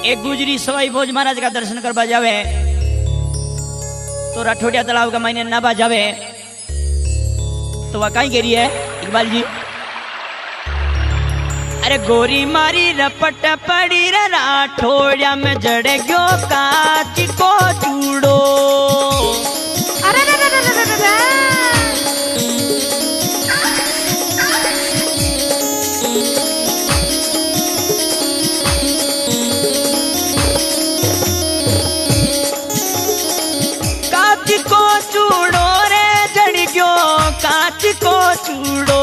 एक गुजरी सवाई भोज महाराज का दर्शन करवा जावे तो राठौड़िया तालाब का मायने ना बाजावे तो वह कहीं गिरी है इकबाल जी। अरे गोरी मारी रपट पड़ी रे राठौड़िया में जड़े गयो कांच को चूड़ो। अरे रे रे रे रे रे रे। कांच को चूड़ो रे जड़ गयो कांच को चूड़ो।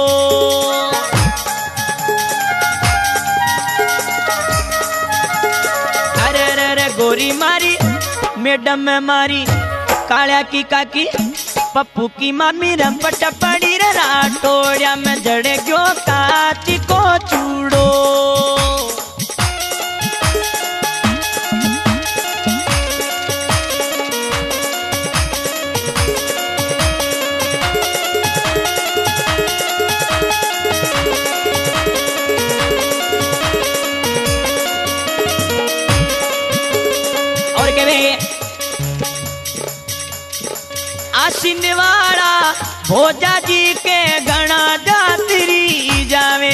गोरी मारी मैडम मारी कालिया की काकी पप्पू की मामी रपट पड़ी रे राठौड़िया में जड़े गयो कांच को चूड़ो। आशीनवाड़ा भोजा जी के गणा जात्री जावे।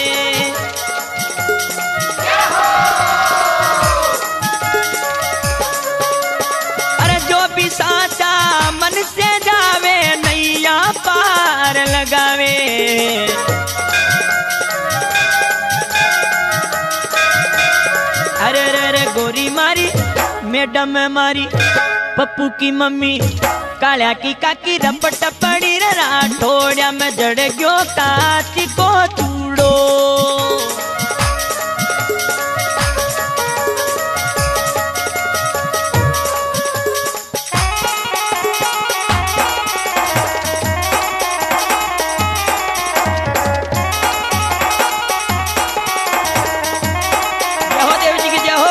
अरे जो भी साचा मन से जावे नैया पार लगावे। अरे रे रे गोरी मारी मैडम मारी पप्पू की मम्मी कालिया की काकी रपट पड़ी रे राठौड़िया में जड़ गयो कांच को चूड़ो। जय हो देव जी की जय हो।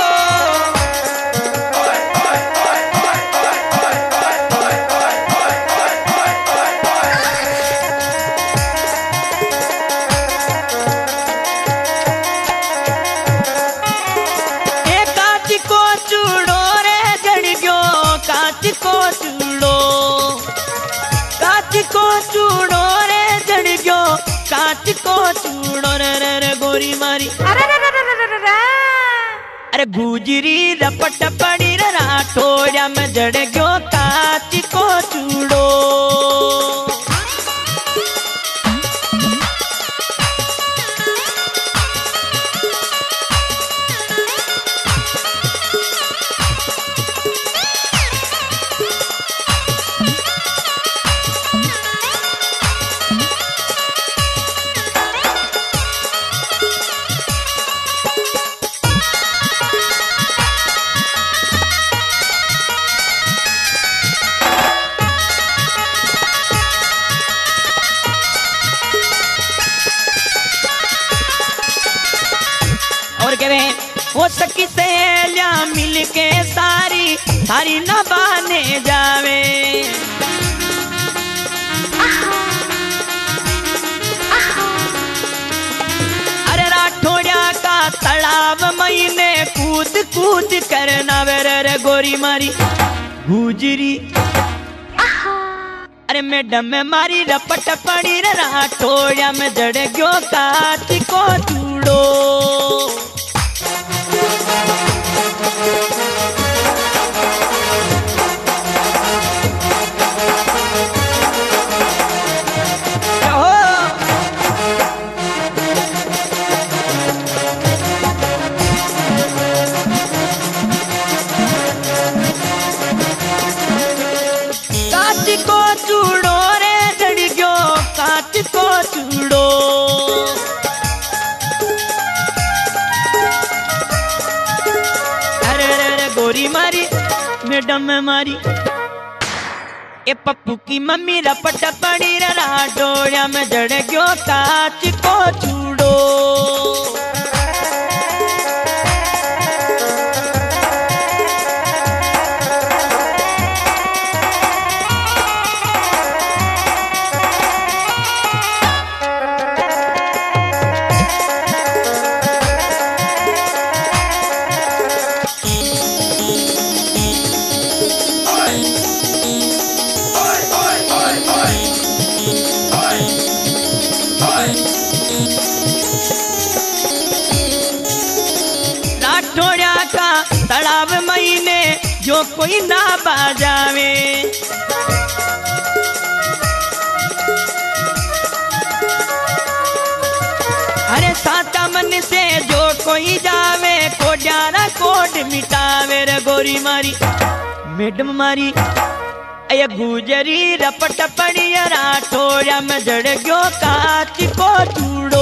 कांच को चूड़ो रे रे रे गोरी मारी। अरे रे रे रे रे रे। अरे गुजरी रपट पड़ी रे राठौड़िया में जड़ गयो कांच को चूड़ो। और कह रहे वो सखी सहेलियां मिलके सारी सारी न बाने जावे। अरे राठौड़िया का तालाब महीने कूद कूद करना वे रे गोरी मारी गुजरी। अरे मैडम मारी रपट पड़ी रे राठौड़िया में जड़ गयो कांच को चूड़ो। कांच को चूड़ो रे जड़ गयो कांच को चूड़ो। अरे रे रे गोरी मारी मैडम मारी ए पप्पू की मम्मी रपट पड़ी रे राठौड़िया में जड़ गयो कांच को चूड़ो। जो कोई ना बाजावे। अरे साता मन से जो कोई जावे कोड्यारा कोड मिटावे रे गोरी मारी मैडम मारी अय गुजरी रपट पड़ी राठौड़ा में जड़ गयो कांच को चूड़ो।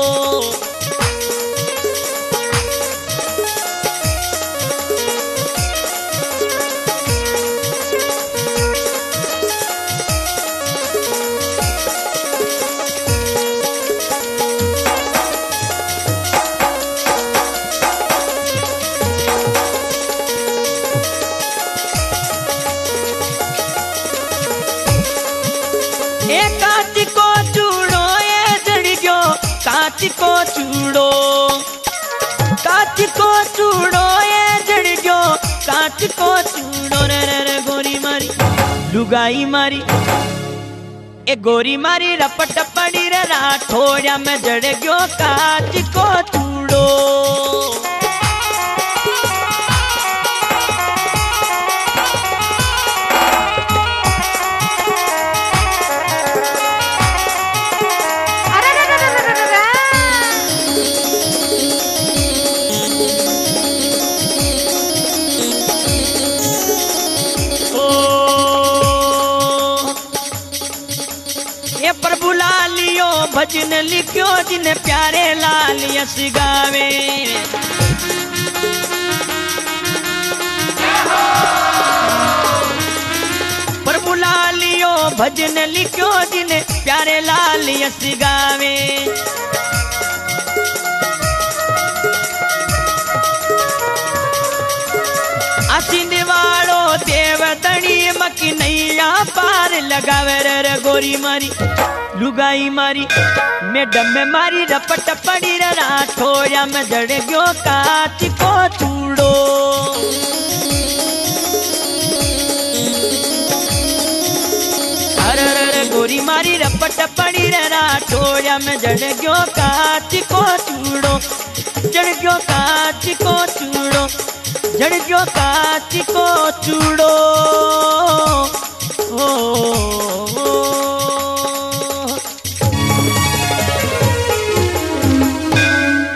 कांच को चूड़ो ये जड़ गयो कांच को चूड़ो। कांच को चूड़ो ये जड़ गयो कांच को चूड़ो रे रे रे गोरी मारी लुगाई मारी ए गोरी मारी रपट पड़ी रे राठौड़ा में जड़ गयो कांच को चूड़ो। प्रभु लालियो भजन लिखियो जिन प्यारे लाल यस गावे। प्रभु लालियो भजन लिखियो जिन प्यारे लाल यस गावे। असिंध वालो देवतनी मकी नैया पार लगावे रे गोरी मारी लुगाई मारी मैडम में मारी रपट पड़ी रे राठौड़ा में जड़ गयो कांच को चूड़ो। अरे रे गोरी मारी रपट पड़ी रे राठौड़ा में जड़ गयो कांच को चूड़ो। जड़ गयो कांच को चूड़ो जड़ गयो कांच को चूड़ो। ओ